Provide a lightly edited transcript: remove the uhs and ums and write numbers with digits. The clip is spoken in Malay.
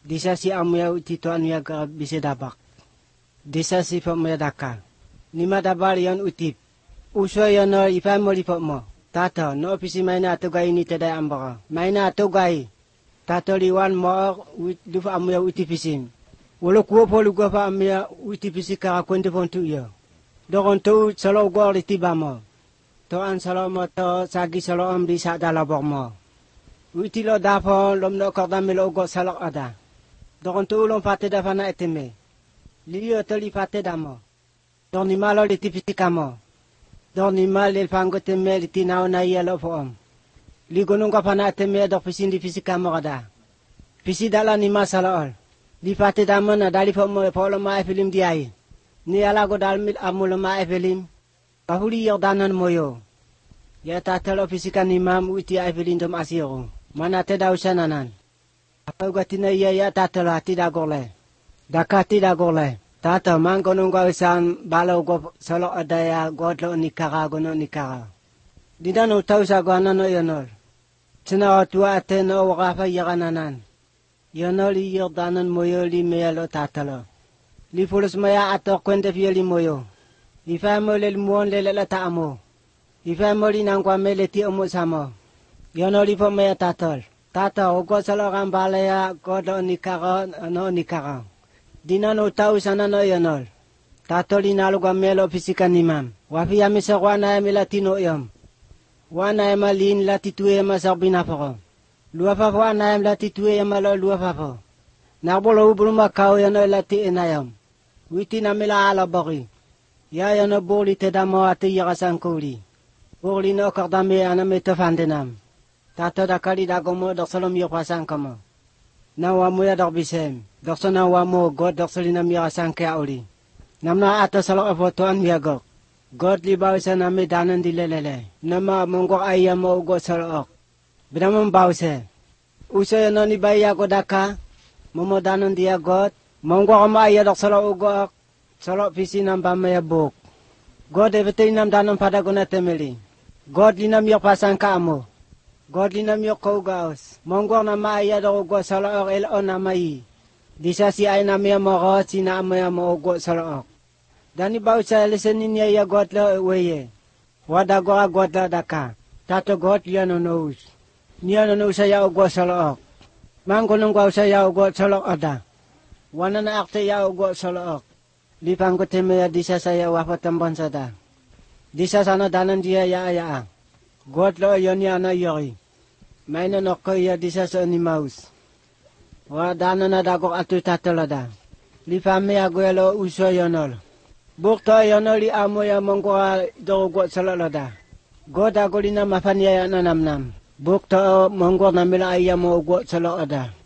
Disa si amuya utituan ya ka bise dabak. Disa si pamaya daka. Nima dabal yon utip. Uso yono ifamoli pamo. Tato no pisi maina atugai ni tedai ambara. Maina atugai. Tato liwan mo dufa amuya utipisin. Wolo kuo polu gofa amuya utipisi kara kwende pontu yo. Dogon tu salo gor litibamo. To an salo mo to sagi salo amdi sa dalabor mo. Utilo dafo lomno kordamilo go salok ada. Dogon tu ulong pate dafana eteme. Liyo to li pate damo. Doni malo litipisi kamo. Doni mal il fango teme litinao na yelo foom. Ligonung kapana eteme dok pisin di pisi kamo kada. Pisi dala ni masalaol. Li pate damo na dali fomo polo ma efilim diai. Ni alago dalmil amulo ma efilim. Kahuli yordanan moyo. Ya tatalo pisikan imam uti efilim dom asiru. Mana te dausananan. Apa gatina ya tatalo hati dagole. Dakati dagole. Tata mangkonong gausan balo go solo adaya godlo nikara gono nikara. Didano tausa goanano yonol. Tsina otua ateno wakafa yakananan. Yonol yordanan moyo li meyalo tatalo. Li fulus maya ato kwende fieli moyo. Ifamo le muon le la taamo. Ifamo li nangwa mele ti omo samo. Yonol ifo maya tatol. Tata ogo solo gambalaya godlo nikara no nikara. Dinano tau sana no yonol. Tatoli naluga melo fisikan imam. Wafi yamisa wana latino yam. Wana emalin latitue masarbina faro. Luafa wana latitue yamalo luafa. Narbolo ubuluma kau yano lati enayam. Witi namila ala bari. Ya yano boli tedamo ati yagasan kuli. Boli no kardame aname tofandenam. Tato dakali dagomo doksolom yopasan kamo. Nawamuya dorbisem. Doksona wamo God doksolina miyagasan kaya uli. Namna ato salok afotoan miyagok. God libawsa nami danan dilelele. Nama monggok ayamo ugo salok. Binamang bawse. Uso yano ni baya godaka. Momo danan dia God. Monggok ama aya doksolok ugo. Salok visi namba maya buk. God evete inam danan pada guna temeli. God linam yok pasan kaamo. God linam yok kaugaos. Monggok nama aya dok ugo salok elo namai. Disa si ay namaya moro sina amaya mo ugo salok. Dani bawsa lesenin ya God lo weye. Wada goa God lo daka. Tato God liya nonous. Niya nonous ya ugo salok. Mangkonong gwa ya ugo salok ada. Wana na akte ya ugo salok. Lipang ko teme ya disa saya wafatambon sada. Disa sana danan dia ya aya. God lo yon ya na yori. Maina nokko ya disa sa ni maus. Wa danan na dagok atu tatolada. Lipame ya goelo uso yonol. Bukto yonoli amo ya mongkoa dogo salolada. God agolina mafanya ya nanamnam. Bukto mongko namila ayamo ugo salolada.